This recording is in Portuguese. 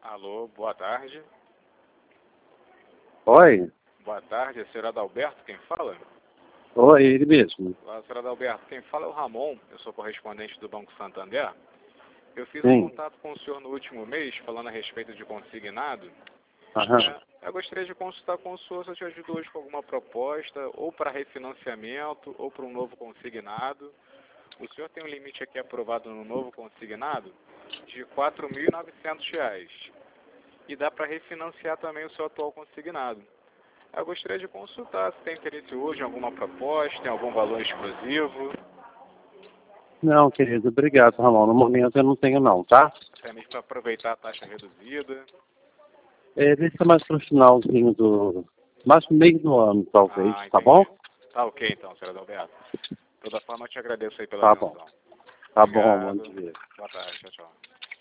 Alô, boa tarde. Oi? Boa tarde, é o senhor Adalberto quem fala? Oi, ele mesmo. Olá, senhor Adalberto, quem fala é o Ramon, eu sou correspondente do Banco Santander. Eu fiz Sim. um contato com o senhor no último mês, falando a respeito de consignado. Aham. Eu gostaria de consultar com o senhor se eu te ajudo hoje com alguma proposta, ou para refinanciamento, ou para um novo consignado. O senhor tem um limite aqui aprovado no novo consignado de R$ 4.900. E dá para refinanciar também o seu atual consignado. Eu gostaria de consultar se tem interesse hoje em alguma proposta, em algum valor exclusivo, Não, querido, obrigado, Ramon. No momento eu não tenho não, tá? até mesmo para aproveitar a taxa reduzida. Deixa mais pro finalzinho do... mais no meio do ano, talvez, tá bom? Entendi. Tá ok então, senhor Adalberto. De toda forma, eu te agradeço aí pela Tá bom. atenção. Tá bom, bom Obrigado. dia. Boa tarde. Tchau, tchau.